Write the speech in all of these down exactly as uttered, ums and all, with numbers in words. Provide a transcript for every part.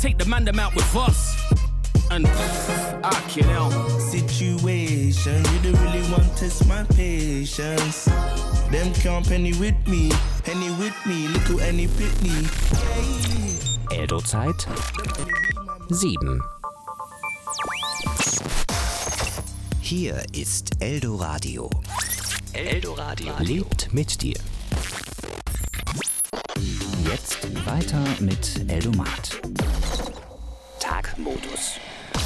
take the man them out with us. And ah, kill out. Situation, you don't really want to test my patience. Them can't penny with me, penny with me, little any Pitney. Eldo-Zeit sieben. Hier ist Eldoradio. Eldoradio lebt mit dir. Jetzt weiter mit Eldomat. Tagmodus.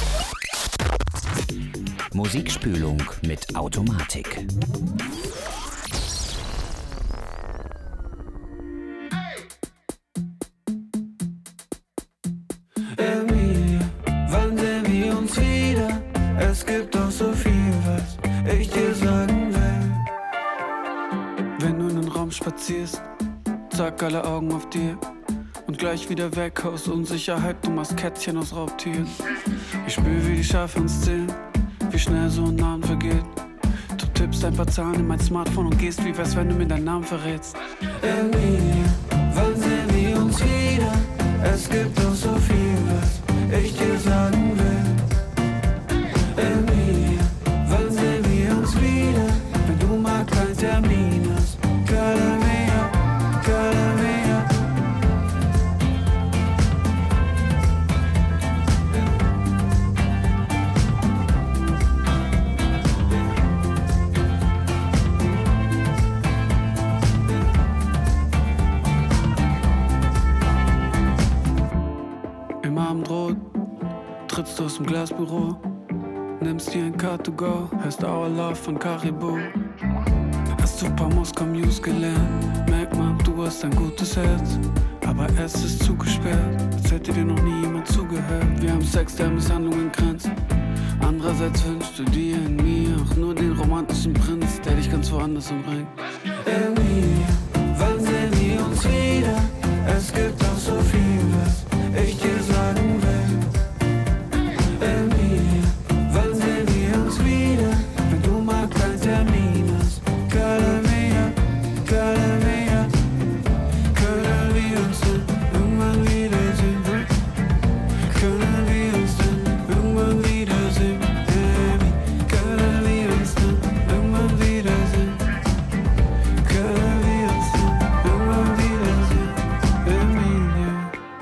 Musikspülung mit Automatik. Emilia, wann sehen wir uns wieder? Es gibt doch so viel, was ich dir sagen will. Wenn du in den Raum spazierst, zack, alle Augen auf dir. Und gleich wieder weg aus Unsicherheit, du machst Kätzchen aus Raubtieren. Ich spür, wie die Schafe uns zählen, wie schnell so ein Name vergeht. Du tippst ein paar Zahlen in mein Smartphone und gehst, wie wär's, wenn du mir deinen Namen verrätst. Emilia, wann sehen wir uns wieder? Es gibt doch so viel, was ich dir sagen will. Emilia, wann sehen wir uns wieder? Wenn du mal keinen Termin hast. Cada mia, cada mia. Im Abendrot trittst du aus dem Glasbüro, nimmst dir ein Car to go, hörst Our Love von Caribou. Hast super Moskau News gelernt, merkt man, du hast ein gutes Herz. Aber es ist zugesperrt, als hätte dir noch nie jemand zugehört. Wir haben Sex, der Misshandlungen grenzt. Andererseits wünschst du dir in mir auch nur den romantischen Prinz, der dich ganz woanders umbringt. Emilia, wann sehen wir uns wieder? Es gibt doch so viel, was ich dir sagen will. Emilia, wann sehen wir uns wieder? Wenn du mal keinen Termin hast. Cada mia, cada mia. Können wir uns denn irgendwann wiedersehen? Können wir uns denn irgendwann wiedersehen? Baby, können wir uns denn irgendwann wiedersehen? Können wir uns denn irgendwann wiedersehen? Emilia.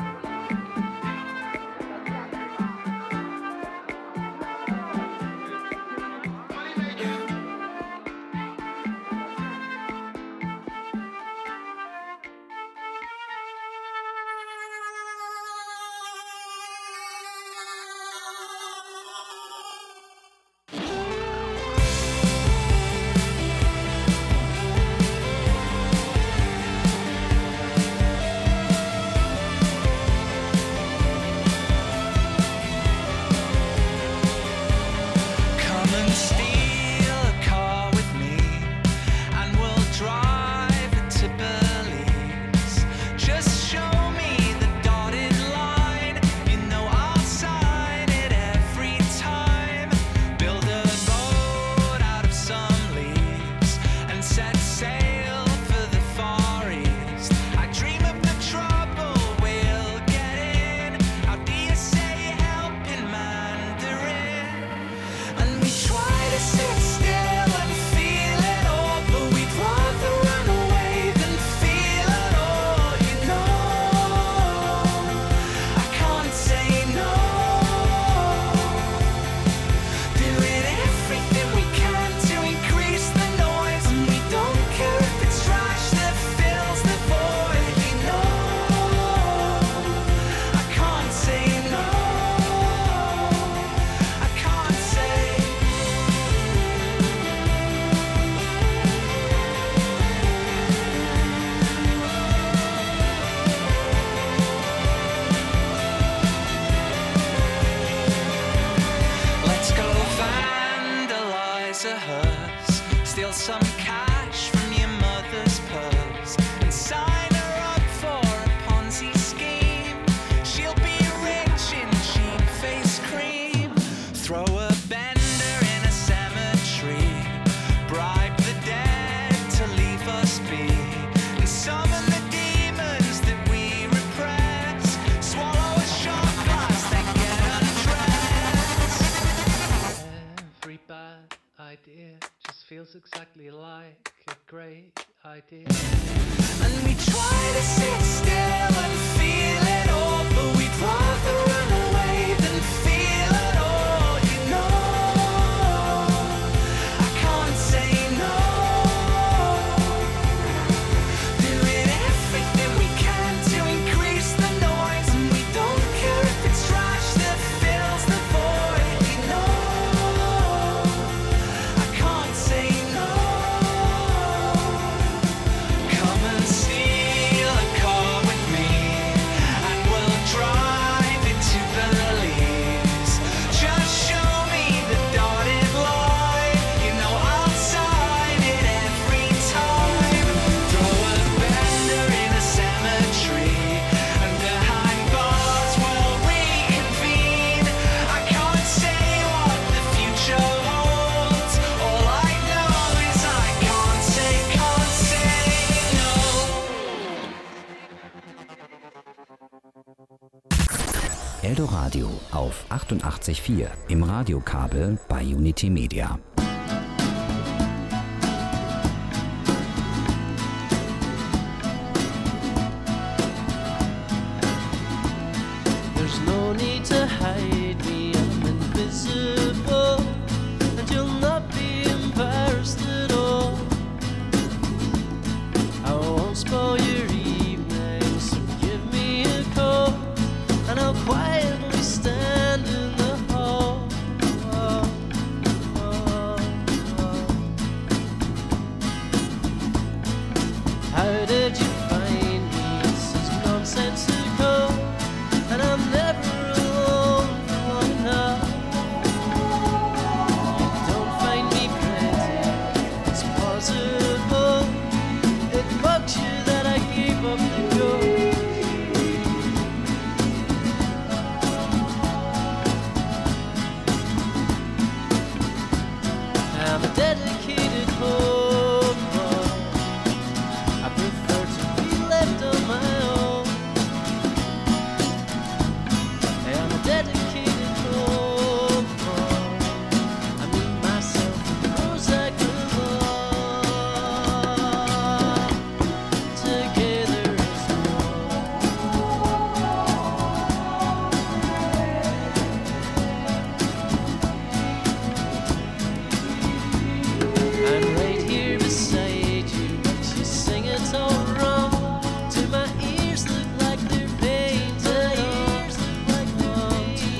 Come and steal a car with me, and we'll drive it to Belize. Just show me the dotted line, you know I'll sign it every time. Build a boat out of some leaves and set sail for the Far East. I dream of the trouble we'll get in. How do you say help in Mandarin? And we try to sit still and feel it all, but we'd rather run away than feel it all, you know. I can't say no. Doing everything we can to increase the noise, and we don't care if it's trash that fills the void, you know. I can't say no. I can't say. Let's go vandalize a hearse, steal some cash from your mother's purse, and sign her up for a Ponzi scheme. She'll be rich in cheap face cream. Throw a bender in a cemetery, bribe the dead to leave us be, and summon the demons that we repress. Swallow a shotgun. exactly like a great idea. And we try to sit still and feel it all, but we'd rather run away than feel it all, you know. I can't say no. Doing everything we can to increase the noise, and we don't care if it's trash that fills the void, you know. I can't say no. Come and steal a car with me, and we'll drive it to Belize. Just show me the dotted line, you know I'll sign it every time. Throw a bender in a cemetery, and behind bars we'll reconvene. I can't say what the future holds. All I know is I can't say, can't say no. Eldoradio auf achtundachtzig Komma vier im Radiokabel bei Unity Media. There's no need to hide me, I'm invisible, and you'll not be embarrassed at all. I won't spoil your evening, so give me a call, and I'll quietly stand in the hall. Oh, oh, oh. How did you find me? This is nonsensical, and I'm never alone for long enough. You don't find me pretty, it's possible. It bugs you that I gave up the ghost. I'm a dedicated homer. I prefer to be left on my own. I'm a dedicated homer. I meet myself in Prozac alone. Together as I'm right here beside you, but you sing it all wrong. To my ears look like they're painted on.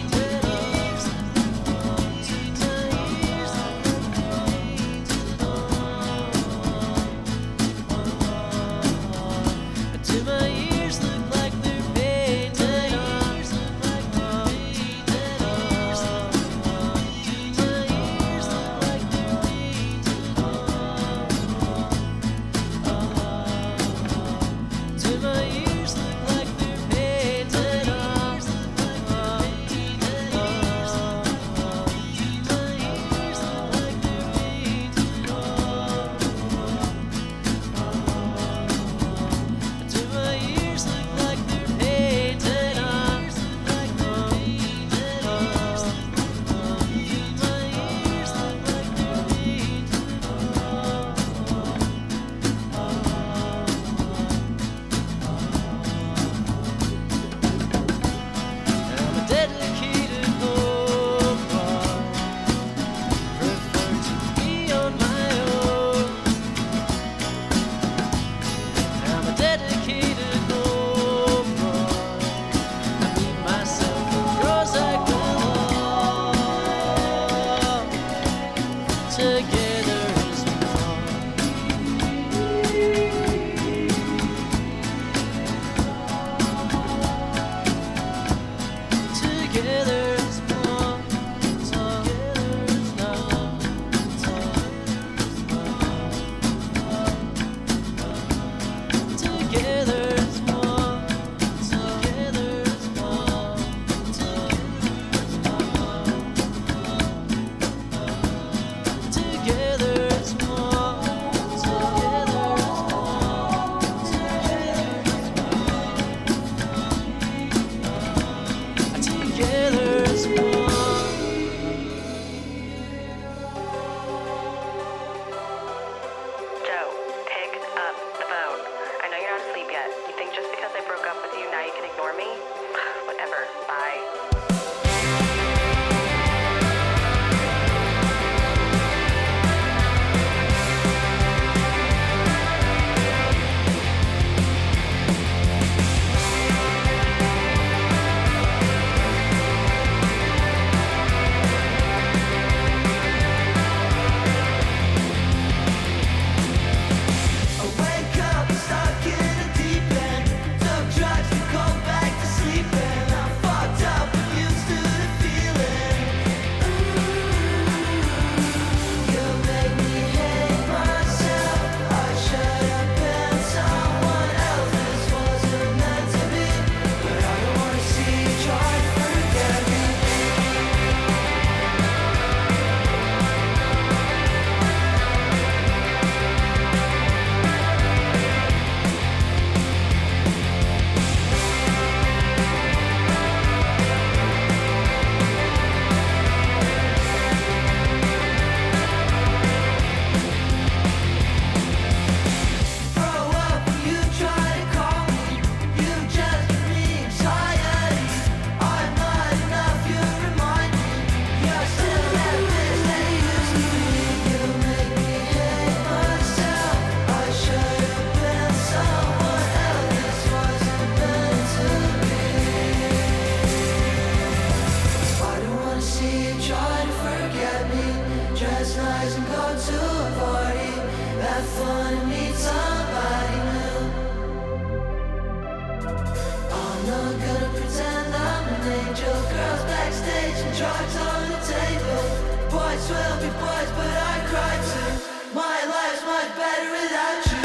drugs on the table. Boys will be boys, but I cry too. My life's much better without you.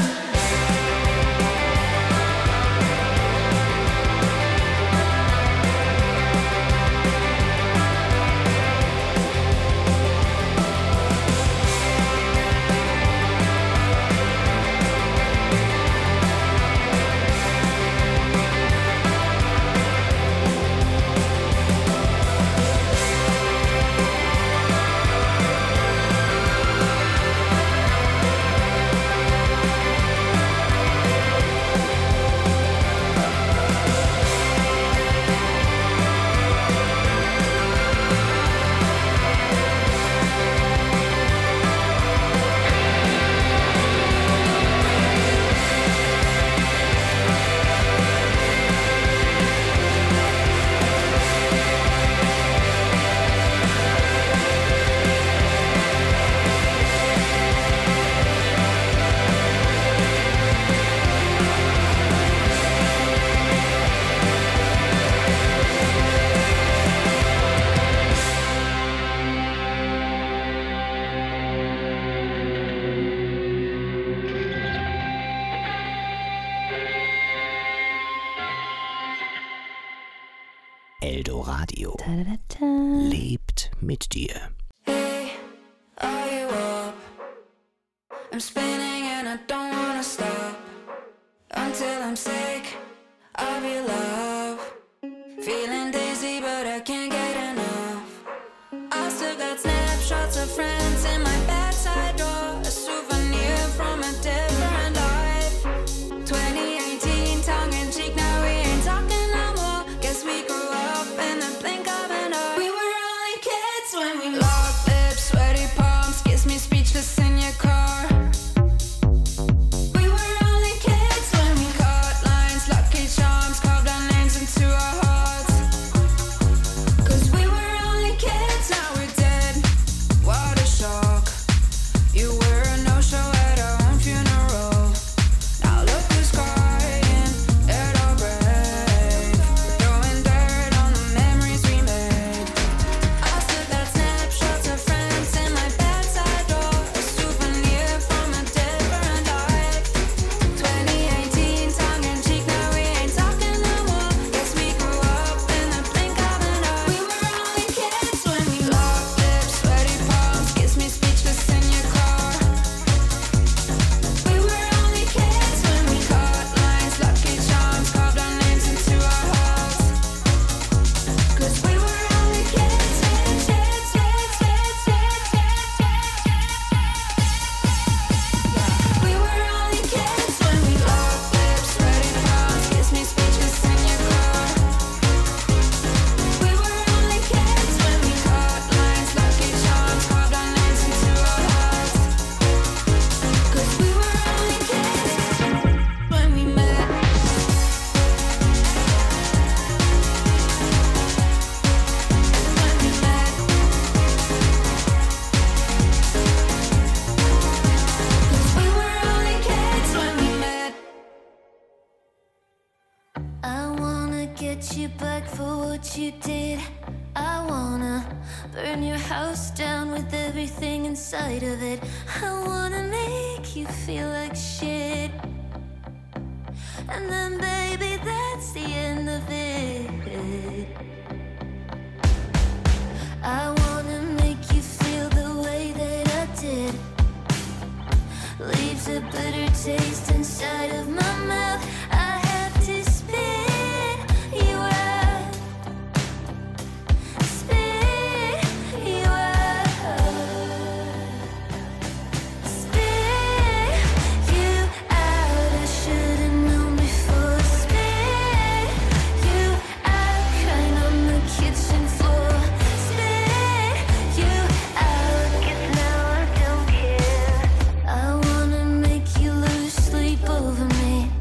Eldoradio lebt mit dir. Hey, are you up? I'm spinning and I don't wanna stop until I'm sick of your love. Feeling dizzy but I can't get enough. I still got snapshots of friends in my bedside drawer, a souvenir from a different life. twenty eighteen, tongue in cheek, now we ain't talking no more. Guess we grew up in the blink of an eye. We were only kids when we locked lips, sweaty palms, kiss me speechless in your car. We were only kids when we cut lines, lucky charms, carved our names into our hearts. Cause we were only kids, now we're dead. What a shock. You were a no-show at our own funeral. Now look who's crying at our grave. Throwing dirt on the memories we made. I still got snapshots of friends in my bedside drawer, a souvenir from a different life. twenty eighteen, tongue in cheek, now we ain't talking no more. Guess we grew up in the blink of an eye. We were only kids when we locked lips, sweaty palms, kiss me speechless in your car. We were only kids when we cut lines, lucky charms, carved our names into our hearts. Cause we were only kids, kids, kids, kids, kids, kids, kids, kids. We were only kids when we locked lips, sweaty palms, kiss me speechless in your car. We were only kids when we cut lines, lucky charms, carved our names into our hearts. Cause we were only kids when we met. When we met. Cause we were only kids when we met. I wanna get you back for what you did. I wanna burn your house down with everything inside of it. I wanna make you feel like shit. And then baby, that's the end of it. I wanna make you feel the way that I did. Leaves a bitter taste inside of my mouth. I have to spit you out. Spit you out. Spit you out. I should've known before. Spit you out. Crying on the kitchen floor. Spit you out. 'Cause now I don't care. I wanna make you lose sleep over me.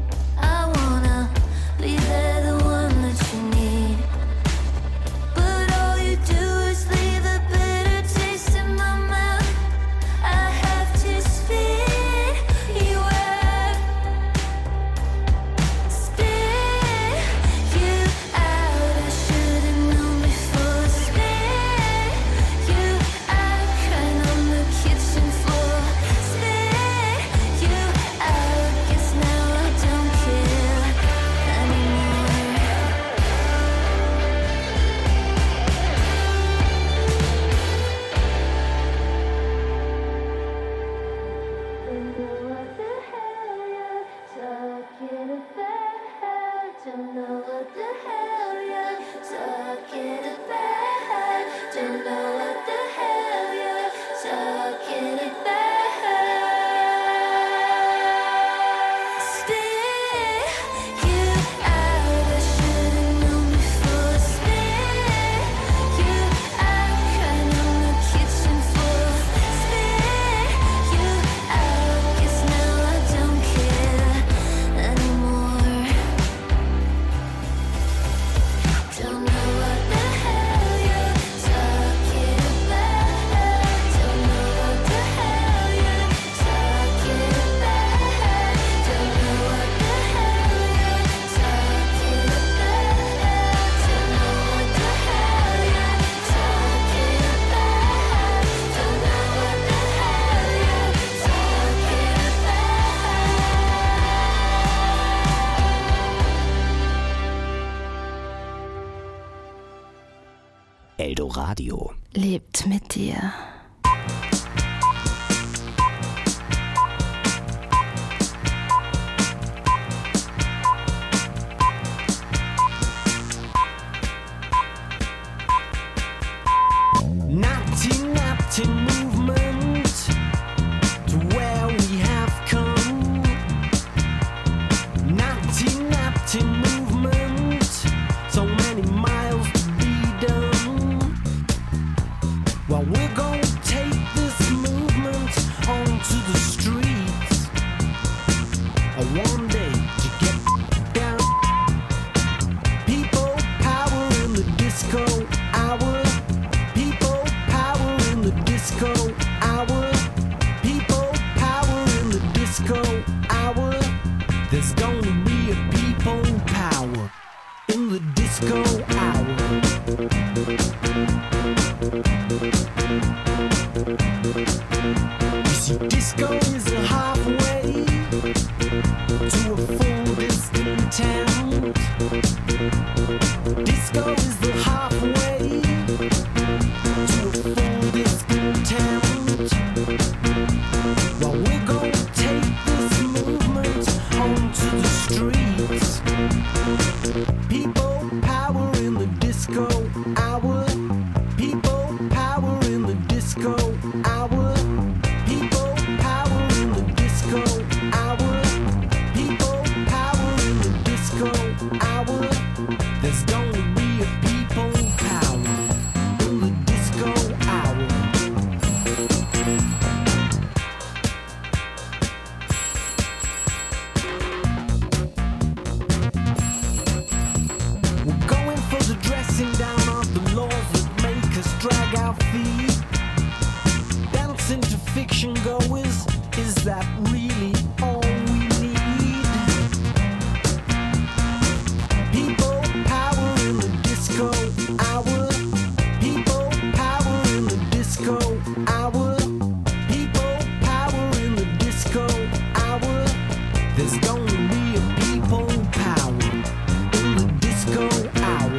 Eldoradio lebt mit dir. Napty, napty movement to where we have come. Napty, napty movement, so many miles to be done. Well, we're gonna take this movement onto the streets. One day to get down. People power in the disco hour. People power in the disco hour. People power in the disco hour. There's gonna be a people power in the disco hour. You see, disco is a halfway to a full discontent. Disco is the halfway to a full discontent. Well, we're gonna take this movement onto the streets. People power in the disco hour. People power in the disco hour. People power in the disco hour. People power in the disco hour. There's gonna be a people power in the disco hour. We're going for the dressing down of the laws that make us drag our feet. Dancing to fiction goers, is that really all we need? People power in the disco hour. People power in the disco hour. People power in the disco hour. There's gonna be a people power in the disco hour.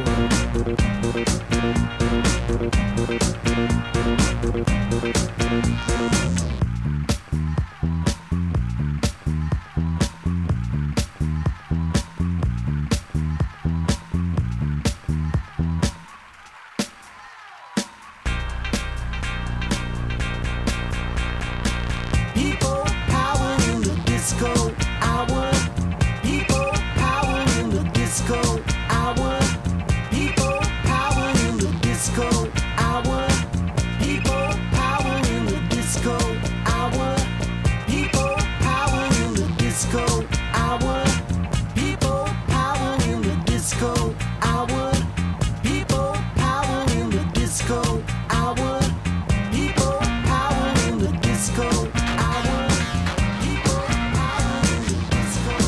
People power in the disco hour. People power in the disco hour. People power in the disco hour. People power in the disco hour. People power in the disco hour. People power in the disco hour. People power in the disco hour. People power in the disco hour. People power in the disco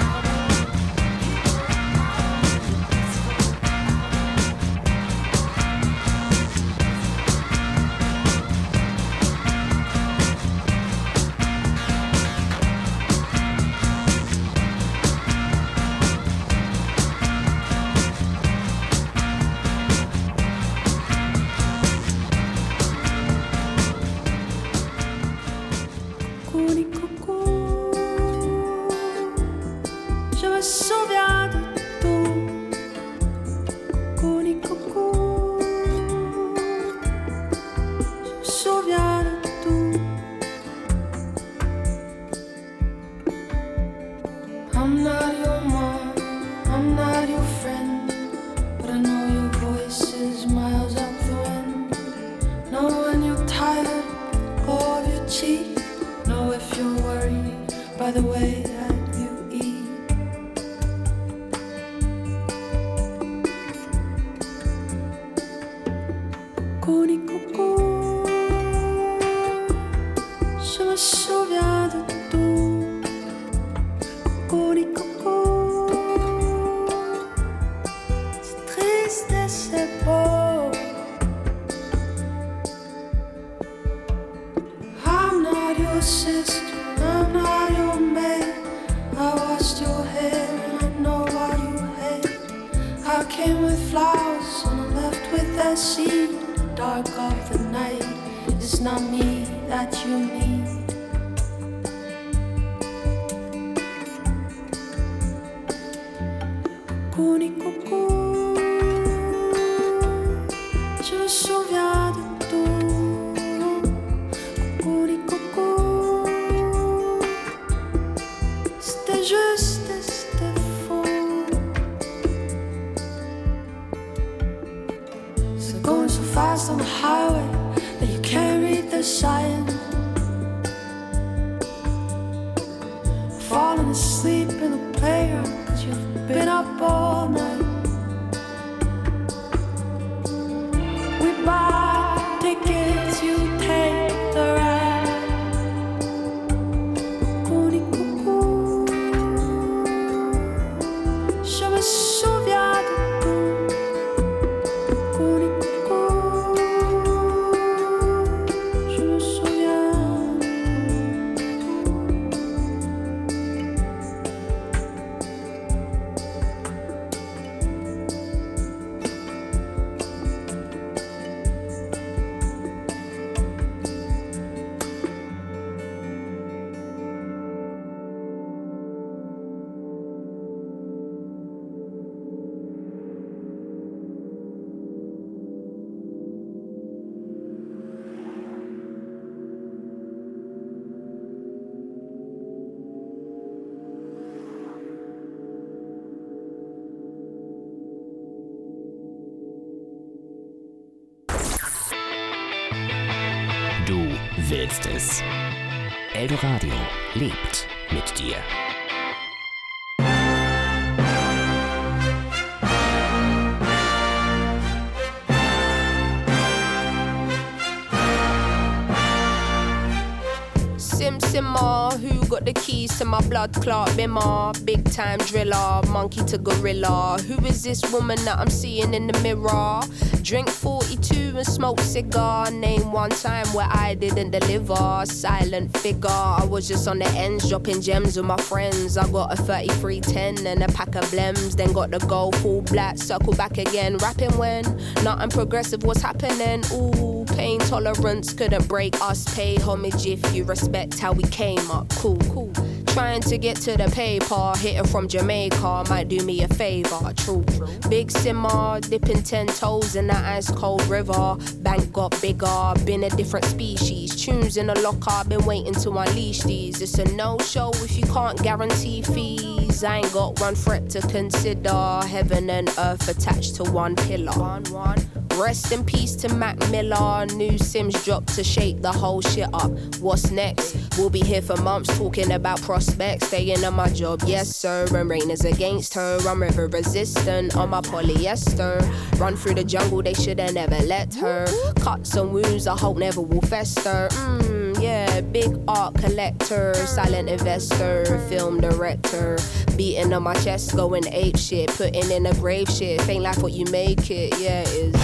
Coucou, coucou, je me souviens de tout. Coucou, coucou, je me souviens de tout. I'm not your mom, I'm not your friend, but I know your voice is miles up the wind. Know when you're tired, go of your cheek. Know if you're worried by the way that you eat. Coucou, coucou, je me souviens de tout. Coucou, coucou, c'est triste et c'est beau. I'm not your sister, I'm not your maid. I washed your hair and I know why you hate. I came with flowers and I left with I see in the dark of the night. It's not me that you need. Kuni kuku, je me souviens de tout. Kuni kuku, c'était juste, c'était faux. So going so fast on the highway that you can't read the sign. Falling asleep in the playground cause you've been up all night. We buy tickets, you take the ride. Kuni kuku, je me souviens de tout. Kuni kuku, je me souviens de Du willst es. Eldoradio lebt mit dir. Sim Simmer, who got the keys to my blood clot bimmer? Big time driller, monkey to gorilla. Who is this woman that I'm seeing in the mirror? Drink forty-two and smoke cigar. Name one time where I didn't deliver. Silent figure, I was just on the ends dropping gems with my friends. I got a thirty-three ten and a pack of blems. Then got the gold full black, circle back again. Rapping when nothing progressive was happening. Ooh, pain tolerance couldn't break us. Pay homage if you respect how we came up. Cool, cool. Trying to get to the paper, hitting from Jamaica might do me a favor. True, big simmer, dipping ten toes in that ice cold river. Bank got bigger, been a different species. Tunes in the locker, been waiting to unleash these. It's a no-show if you can't guarantee fees. I ain't got one threat to consider. Heaven and earth attached to one pillar. One, one. Rest in peace to Mac Miller. New Sims dropped to shake the whole shit up. What's next? We'll be here for months talking about prospects. Staying on my job, yes sir. And rain is against her. I'm river resistant on my polyester. Run through the jungle, they shoulda never let her. Cuts and wounds I hope never will fester. Mmm, yeah, big art collector. Silent investor, film director. Beating on my chest, going ape shit. Putting in a grave shit. Ain't like what you make it, yeah it is.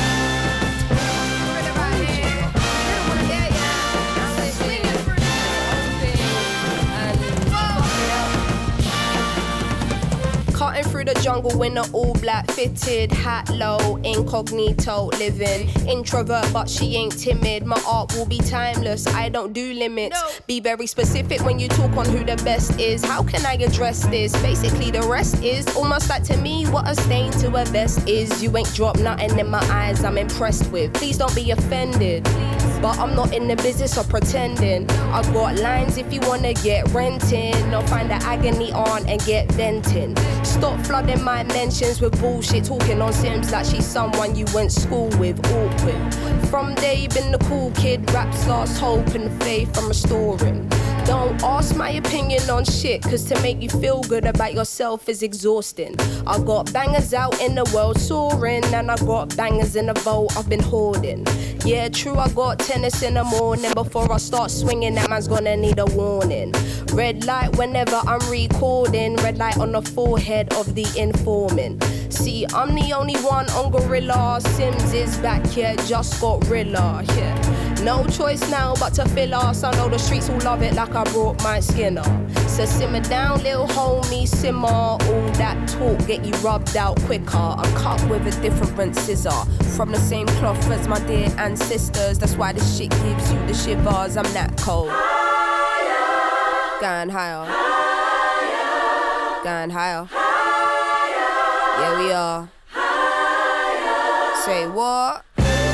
Cutting through the jungle in an all black fitted hat low, incognito living. Introvert but she ain't timid. My art will be timeless, I don't do limits. No. Be very specific when you talk on who the best is. How can I address this? Basically the rest is almost like to me what a stain to a vest is. You ain't dropped nothing in my eyes I'm impressed with. Please don't be offended, but I'm not in the business of pretending. I got lines if you wanna get renting, or find the agony on and get venting. Stop flooding my mentions with bullshit, talking on Sims like she's someone you went school with. Awkward. From day you been the cool kid, raps lost hope and faith I'm restoring. Don't ask my opinion on shit, cause to make you feel good about yourself is exhausting. I got bangers out in the world soaring, and I got bangers in the vault I've been hoarding. Yeah, true, I got tennis in the morning. Before I start swinging, that man's gonna need a warning. Red light whenever I'm recording, red light on the forehead of the informant. See, I'm the only one on Gorilla. Sims is back, yeah, just got Rilla, yeah. No choice now but to fill us. I know the streets will love it like I brought my Skinner. So simmer down, little homie, simmer. All that talk get you rubbed out quicker. I'm cut with a different scissor, from the same cloth as my dear ancestors. That's why this shit gives you the shivers. I'm that cold. Higher. Going higher. Higher. Going higher. Higher. Yeah, we are. Higher. Say what?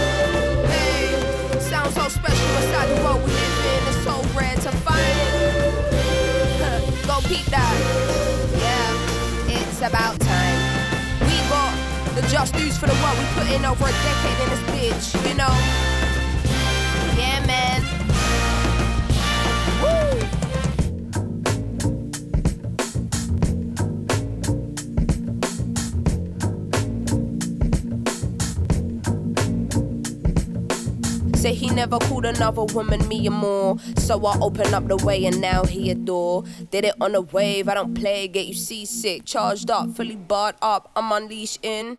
Hey, sounds so special inside the world we live in. It's so rare to find it. Go peep that. Yeah, it's about time. We got the just dues for the work we put in over a decade in this bitch, you know? Yeah, man. Woo! Say he never called another woman me or more. So I open up the way and now he adore. Did it on a wave, I don't play, get you seasick. Charged up, fully barred up, I'm unleashed in.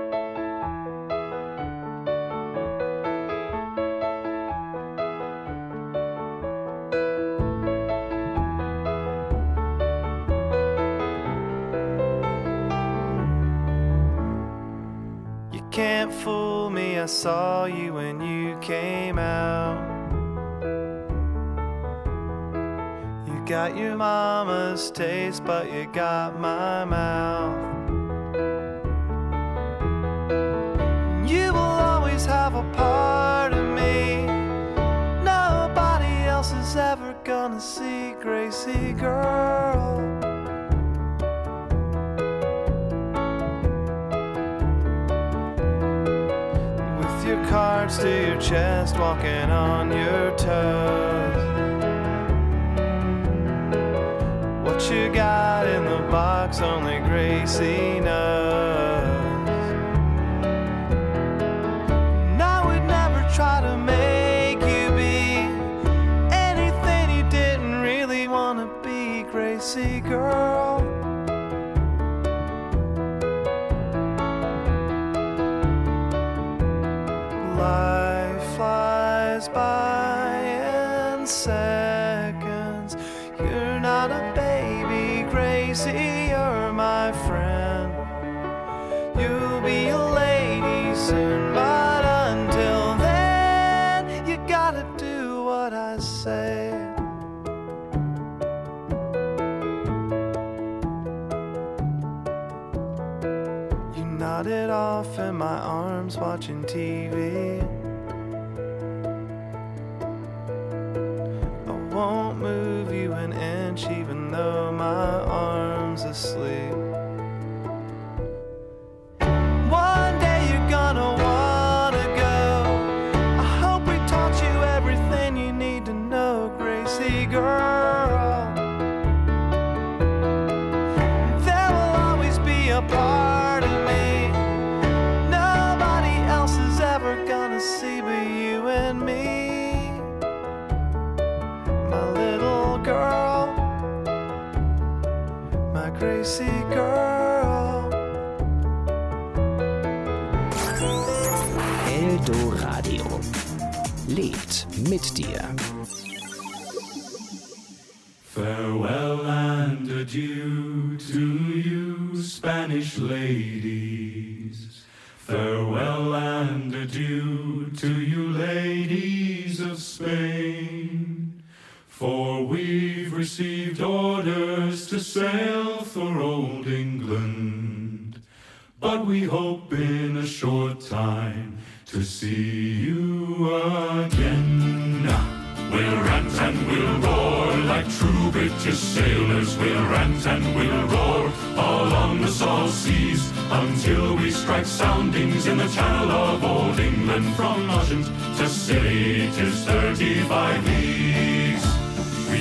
Can't fool me, I saw you when you came out. You got your mama's taste, but you got my mouth. You will always have a part of me. Nobody else is ever gonna see, Gracie girl. Your cards to your chest, walking on your toes. What you got in the box, only Gracie knows. And I would never try to make you be anything you didn't really want to be, Gracie girl. Life flies by in seconds. You're not a baby, Gracie, you're my friend. You'll be a lady soon, but until then, you gotta do what I say. You nodded off in my arms watching T V. I won't move you an inch even though my arm's asleep. One day you're gonna wanna go. I hope we taught you everything you need to know, Gracie girl. There will always be a part of me nobody else is ever gonna see but you and me. My little girl, my Gracie girl. Eldo Radio lebt mit dir. Farewell and adieu to you, Spanish ladies. Farewell and adieu to you, ladies of Spain. For we've received orders to sail for old England. But we hope in a short time to see you again. We'll rant and we'll roar like true British sailors. We'll rant and we'll roar along the salt seas until we strike soundings in the channel of old England. From Oceans to Scilly, 'tis thirty-five leagues. We hope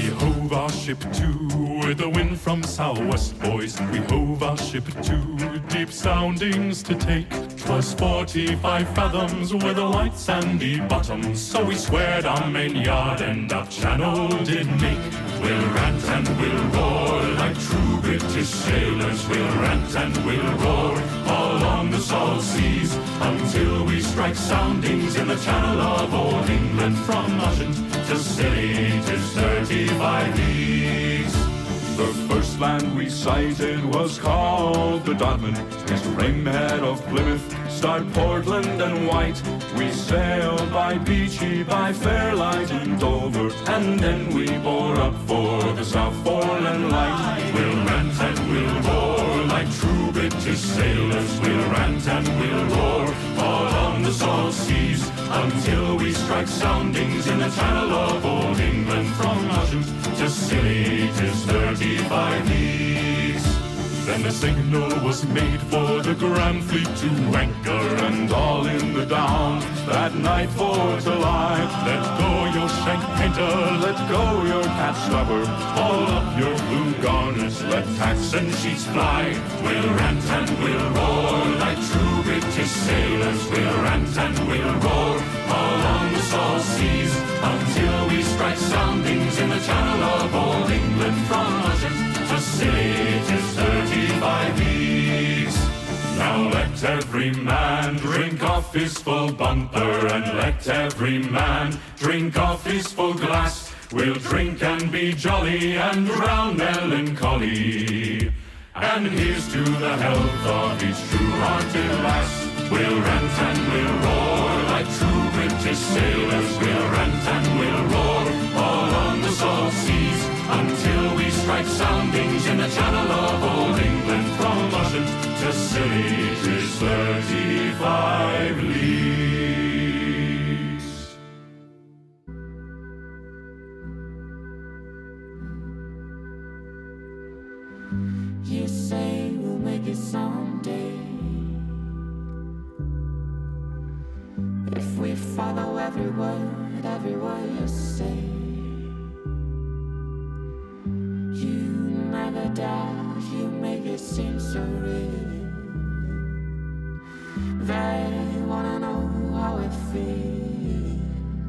hove our ship to with the wind from southwest, boys. We hove our ship to deep soundings to take. 'Twas forty-five fathoms with a white sandy bottom, so we squared our main yard and our channel did make. We'll rant and we'll roar like true British sailors. We'll rant and we'll roar all on the salt seas until we strike soundings in the channel of old England. From Ushant to Scilly, 'tis thirty-five leagues. The first land we sighted was called the Dodman. Its framehead of Plymouth, starred Portland and White. We sailed by Beachy, by Fairlight and Dover, and then we bore up for the South Foreland Light. We'll rant and we'll roar like true British sailors. We'll rant and we'll roar all on the salt seas until we strike soundings in the channel of old England. From Ushant to Scilly, 'tis thirty-five leagues. Then the signal was made for the Grand Fleet to anchor, and all in the Down that night for to lie. Let go your shank painter, let go your cat stopper, haul up your blue garners, let tacks and sheets fly. We'll rant and we'll roar like true British sailors. We'll rant and we'll roar all on the salt seas until we strike soundings in the channel of old England. From Ushant to Scilly, 'tis thirty-five leagues. Now let every man drink off his full bumper, and let every man drink off his full glass. We'll drink and be jolly and drown melancholy. And here's to the health of each true-hearted lass. We'll rant and we'll roar like true British sailors. We'll rant and we'll roar all on the salt seas until we strike soundings in the channel of old England. From Ushant to Scilly, 'tis thirty-five leagues. You say we'll make it someday if we follow every word, every word you say. You never doubt, you make it seem so real. They wanna know how it feels.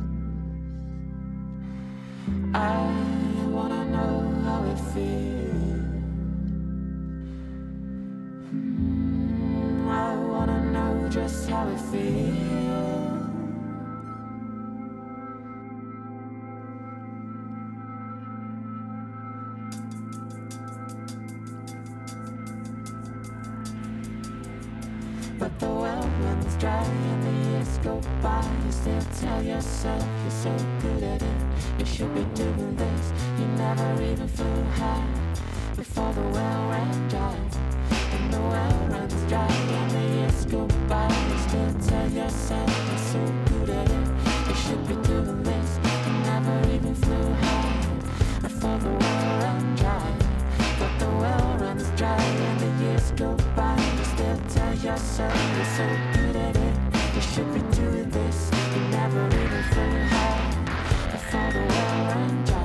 I wanna know how it feels. Mm, I wanna know just how it feels. But the well runs dry and the years go by. You still tell yourself you're so good at it. You should be doing this. You never even flew high before the well ran dry. And the well runs dry and the years go by. You still tell yourself you're so good at it. You should be doing this. You never even flew high before the well ran dry. But the well runs dry and the years go by. You still tell yourself you're so good at it. You should be doing this. You never even flew high before the well ran dry.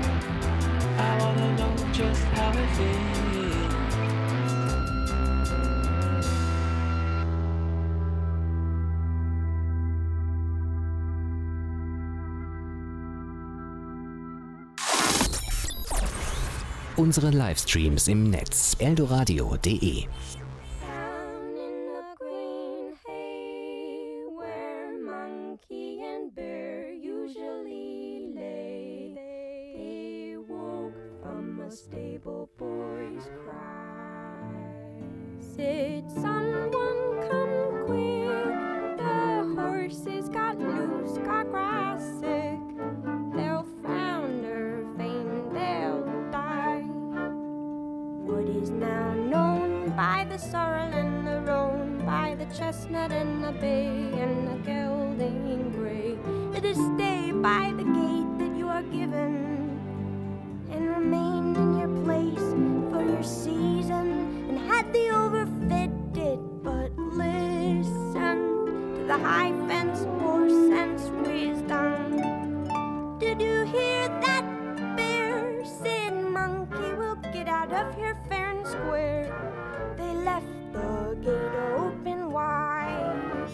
just how it feels. Unsere Livestreams im Netz eldoradio punkt de. Stable boy's cry. Said someone come quick, the horses got loose, got grass sick. They'll founder, faint, they'll die. What is now known by the sorrel and the roan, by the chestnut and the bay and the gelding gray, it is stay by the gate that you are given, and remain in your place for your season. And had the overfed it but listened to the high fence for sense wisdom. Did you hear that bear? Said monkey, we'll get out of here fair and square. They left the gate open wide.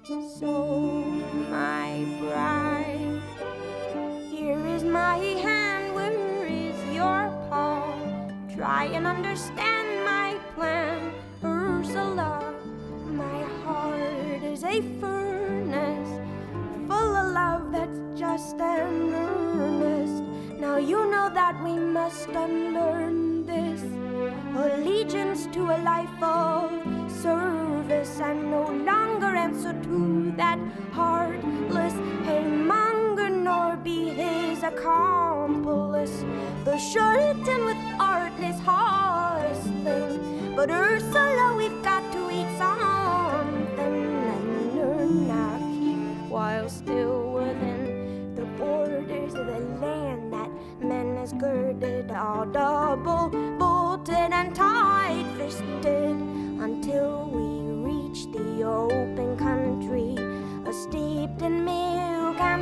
So my bride, here is my hand, your paw, try and understand my plan. Ursula, my heart is a furnace full of love that's just and earnest. Now you know that we must unlearn this allegiance to a life of service, and no longer answer to that heartless hangmonger, nor be his accomplice, the charlatan with artless hustling. But Ursula, we've got to eat something and learn our keep while still within the borders of the land that men has girded, all double bolted and tight-fisted, until we reach the open country, steeped in milk and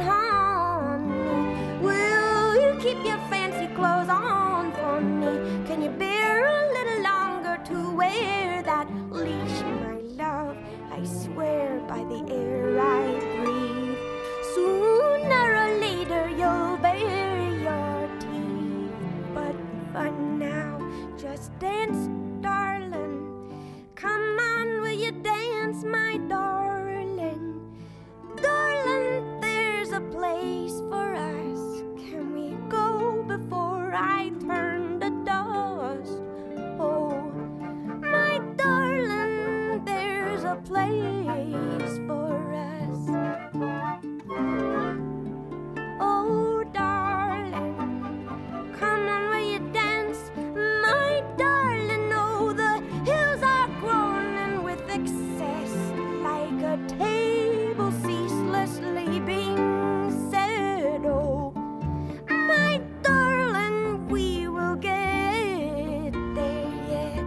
honey. Will you keep your fancy clothes on for me? Can you bear a little longer to wear that leash, my love? I swear by the air I breathe, sooner or later you'll bare your teeth. But for now, just dance, darling. Come on, will you dance, my darling? Darling, there's a place for us. Can we go before I turn to dust? Oh, my darling, there's a place for us. Oh, darling, come on, will you dance, my darling? Oh, the hills are groaning with excess, like a table ceaselessly being set. Oh, my darling, we will get there yet.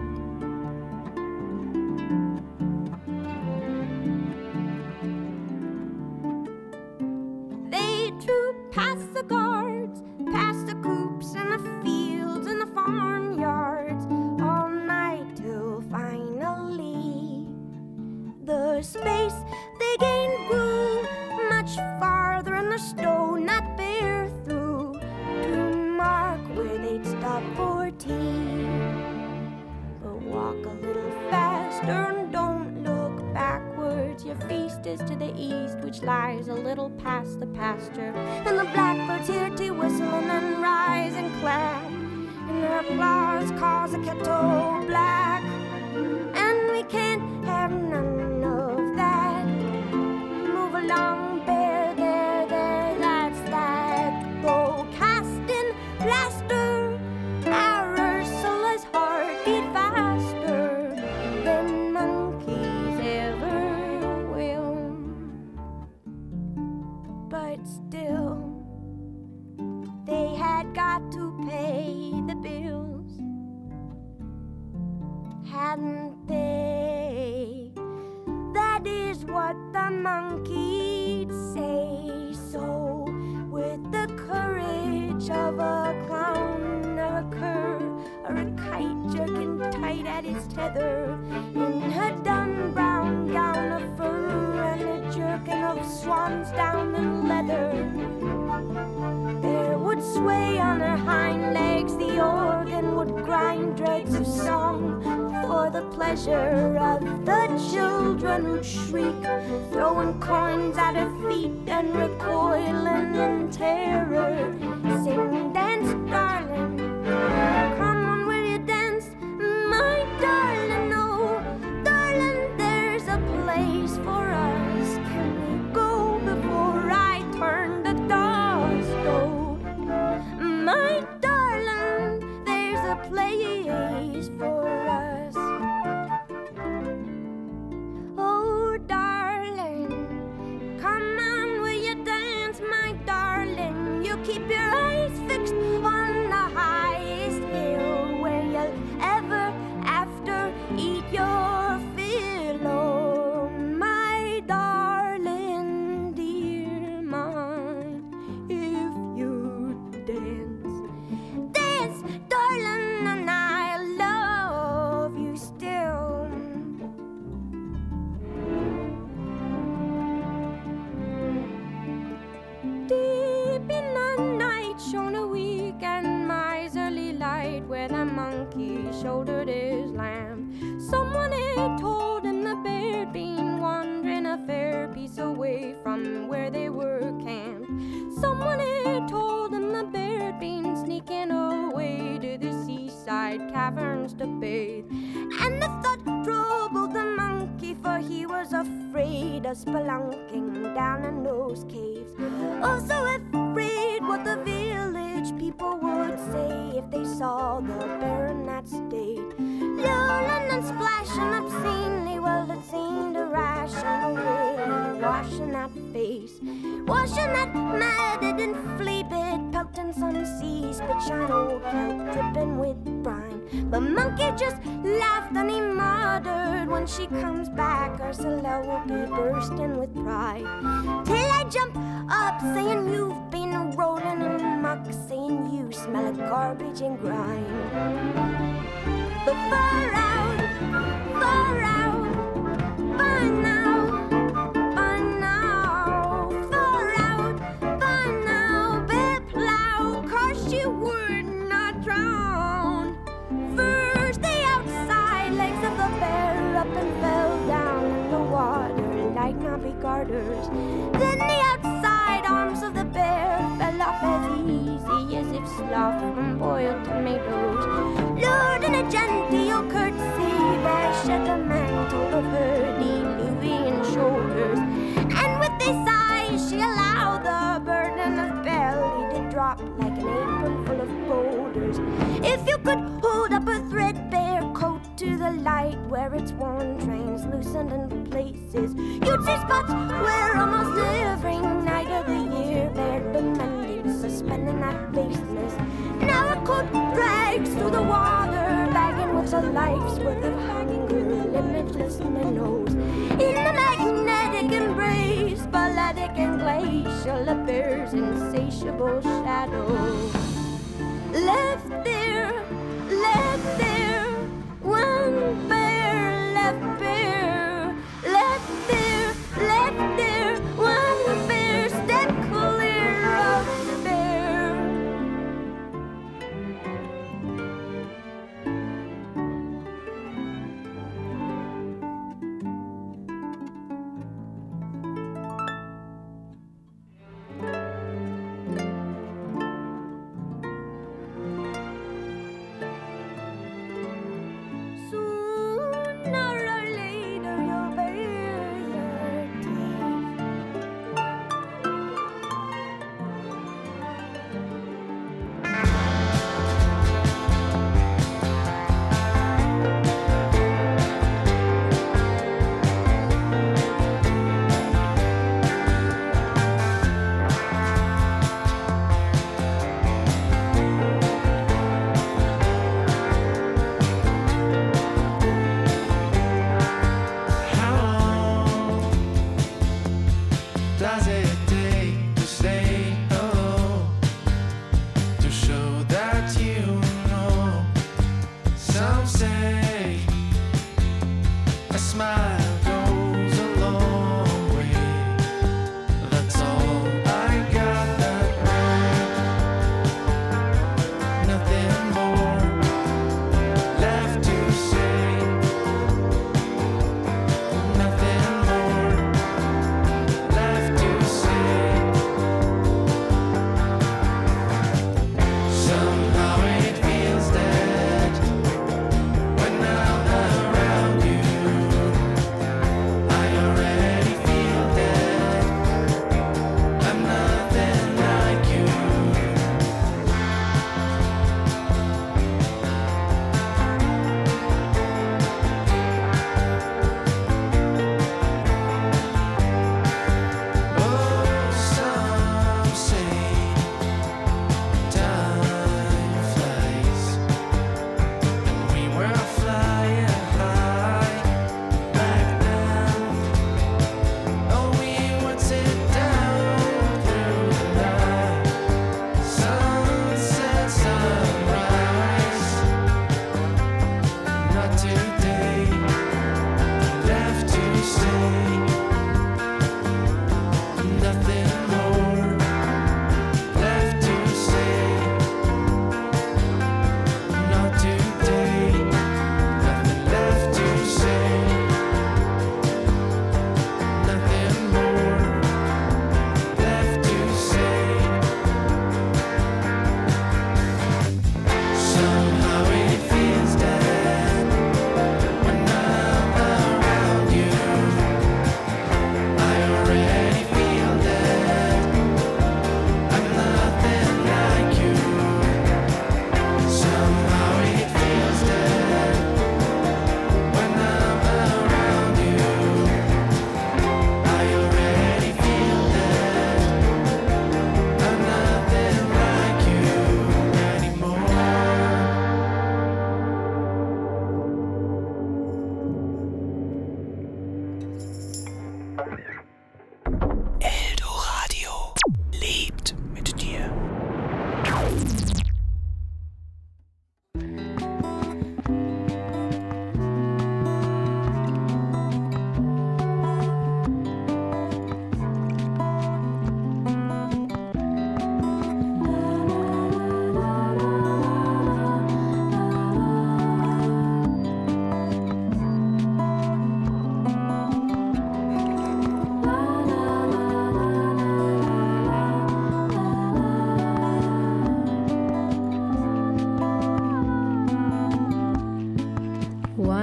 They troop past the guards, past the coops and the fields and the farmyards, all night till finally the space they gained grew much farther, and the stone not bare through to mark where they'd stop for tea. But walk a little faster and don't look backwards. Your feast is to the east, which lies a little past the pasture, and the blackbirds hear to whistling and rise and clap, and their applause calls the kettle black, and we can't have none of that. Move along, bear, there, there, that's that. Go cast in plaster, our Ursula's heart beat faster than monkeys ever will. But still, they had got to pay the bills, hadn't they? That is what the monkey'd say. So, with the courage of a clown or a cur or a kite jerking tight at its tether, in her dun brown gown of fur and a jerkin of swan's down and leather, there would sway on her hind legs the organ, would pleasure of the children who shriek, throwing coins at her feet and recoiling in terror. Sing, dance, darling, come on, will you dance, my darling? Oh, darling, there's a place for us. Can we go before I turn the dusk? Oh, my darling, there's a place for us. Oh, darling, come on, will you dance, my darling? You keep your eyes fixed on the highest hill where you'll ever after eat your fill. Oh, my darling, dear mine, if you dance, dance, darling, and I love you still. Deep in the night shone a weak and miserly light where the monkey shouldered his lamb. Someone had told him the bear had been wandering a fair piece away from where they were camped. Someone had told him the bear had been sneaking away to the seaside caverns to bathe. And the thought troubled the monkey, for he was afraid of spelunking down in those caves. Also afraid what the village people would say if they saw the bear in that state. Lulling and splashing obscenely, well, it seemed irrational, really, washing that face, washing that matted and flea bit, pelting some sea spit, shine old kelp dripping with brine. The monkey just laughed and he muttered, when she comes back, Ursula will be bursting with pride. Till I jump up, saying you've been rolling in muck, saying you smell of garbage and grime. But far out, far out, by now, by now, far out, by now, bear plow, cause she would not drown. First the outside legs of the bear up and fell down in the water like knobby garters. Then the outside arms of the bear fell off as easy as if sloughed from boiled tomatoes. Lord, in a genteel courtesy, bear shed the mantle of her diluvian shoulders, and with this sigh she allowed the burden of belly to drop like an apron full of boulders. If you could hold up a threadbare coat to the light where its worn translucent in places, you'd see spots where almost every night of the year there'd been mending, suspending that baseness. Now a coat drags through the water, bagging with a life's worth of hunger, limitless minnows. In the magnetic embrace, balletic and glacial, a bear's insatiable shadow. Left there, left there, one bear, left bear, left there, left there, one bear, step clear of the bear.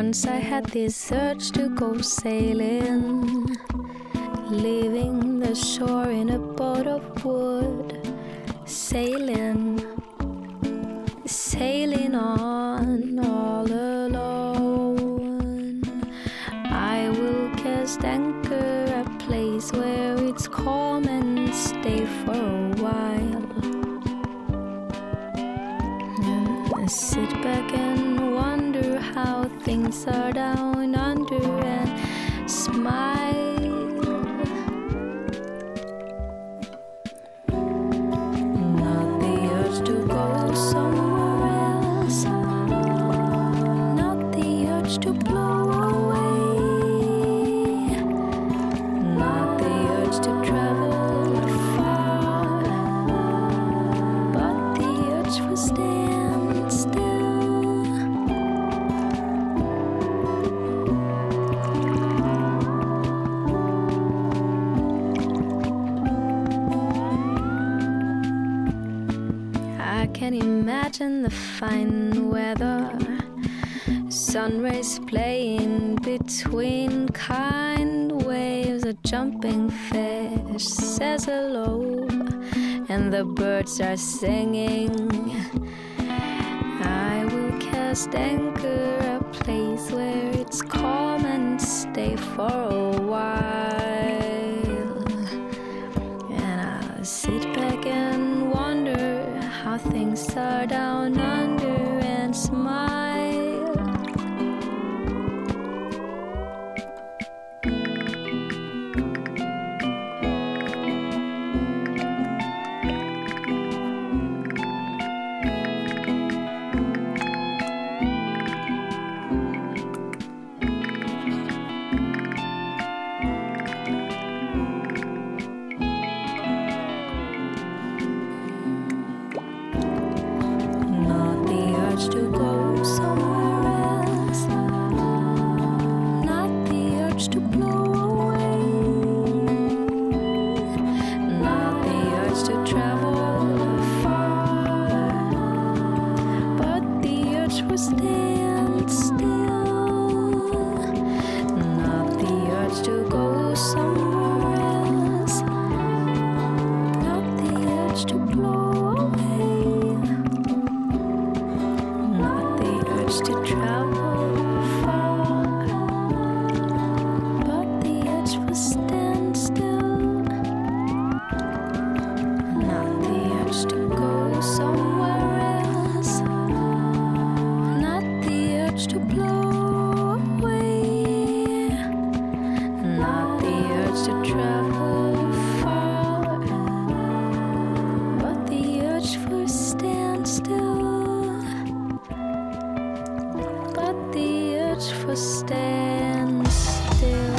Once I had this urge to go sailing, leaving the shore in a boat of wood, sailing, sailing on all alone. I will cast anchor a place where it's calm and stay for a while. And sit back and wonder how things are down under and smile. Not the urge to go somewhere else, not the urge to blow away, not the urge to travel far, but the urge for stand still. I can imagine the fine weather, sun rays playing between kind waves. A jumping fish says hello, and the birds are singing. I will cast anchor a place where it's calm and stay for a while. And I'll sit back and wonder how things are down under and smile. Not the urge to go somewhere else, not the urge to blow away, not the urge to travel far, but the urge for stand still. Not the urge to go somewhere else, not the urge to blow away, not the urge to travel far, but the urge for stand still. Not the urge to go somewhere else, not the urge to blow away, not the urge to travel far, but the urge for stand still. But the urge for stand still.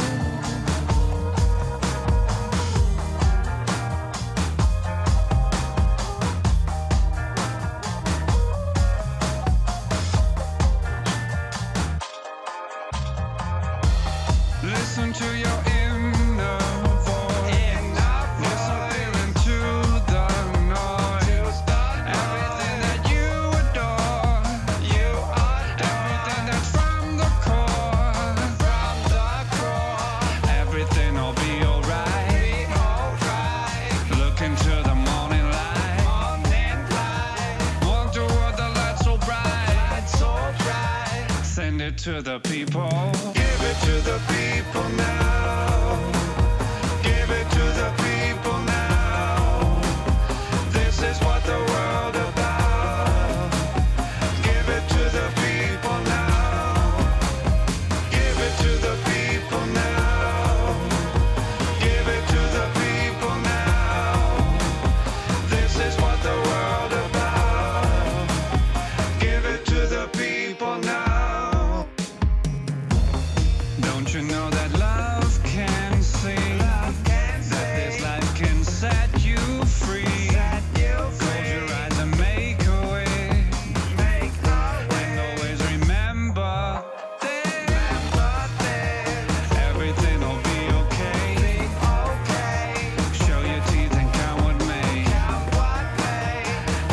Listen to your inner voice. Listen, feeling to the noise. Everything that you adore, everything that's from the core, everything will be alright. Look into the morning light. Wonder what the light's so bright. Send it to the people. Give it to the people now. Give it to the people now. This is what the world about. Give it to the people now. Give it to the people now. Give it to the people now. This is what the world about. Give it to the people now. Don't you know that love can see? That this life can set you free. Close your eyes and make a wish. And always remember this. Everything will be okay. Show your teeth and count what may.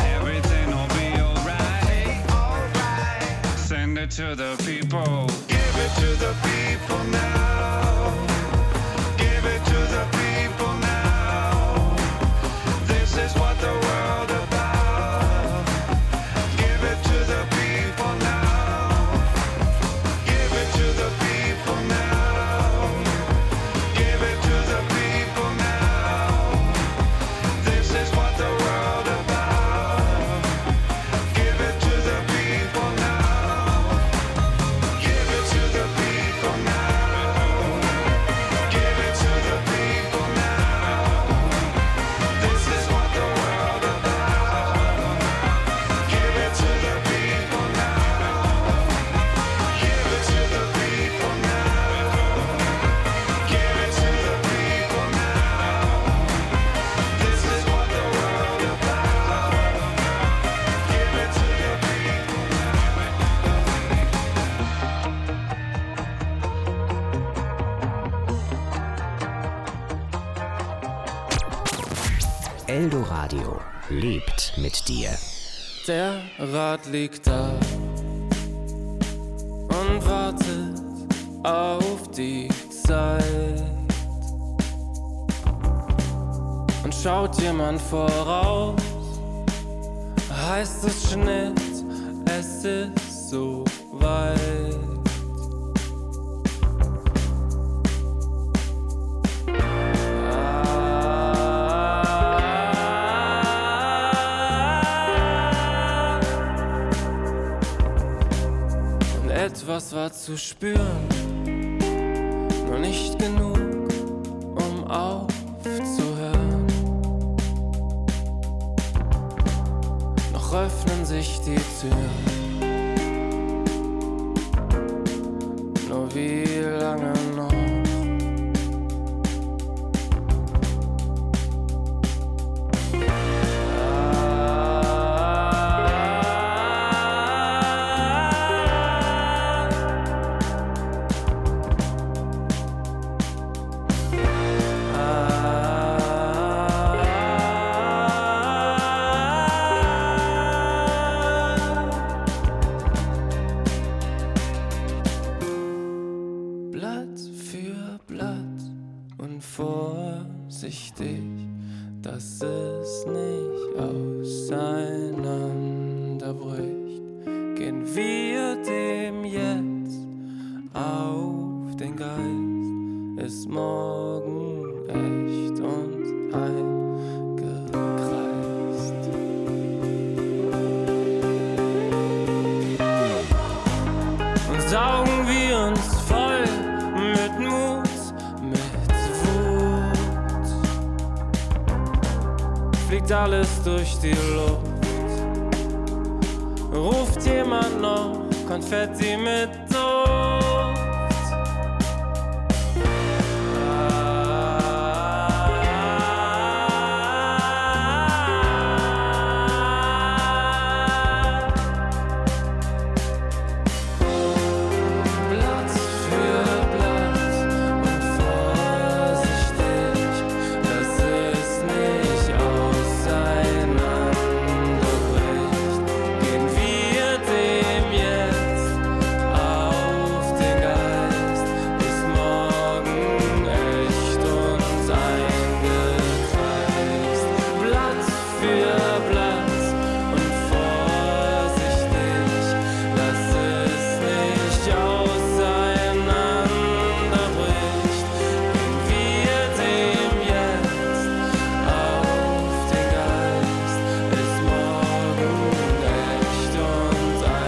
Everything will be alright. Send it to the people. Give Give it to the people now. Give it to the people now. This is what the world about. Give it to the people now. Give it to the people now. Give it to the people now. This is what the world about. Give it to the people now. Give it to the people now. Give it to the people now. This is what the world about. Give it to the people now. Give it to the people now. Give it to the people now. This is what the world about. Give it to the people Eldoradio lebt mit dir. Der Rad liegt da und wartet auf die Zeit. Und schaut jemand voraus, heißt es Schnitt, es ist so weit. Und etwas war zu spüren, nur nicht genug, um aufzuhören. Noch öffnen sich die Türen. Nur wie lange noch? Blatt für Blatt und vorsichtig, dass es nicht auseinanderbricht, gehen wir dem Jetzt auf den Geist, ist morgen echt und eingekreist. Und saugen wir uns voll mit Mut, mit Wut. Fliegt alles durch die Luft. Ruft jemand noch Konfetti mit Duft?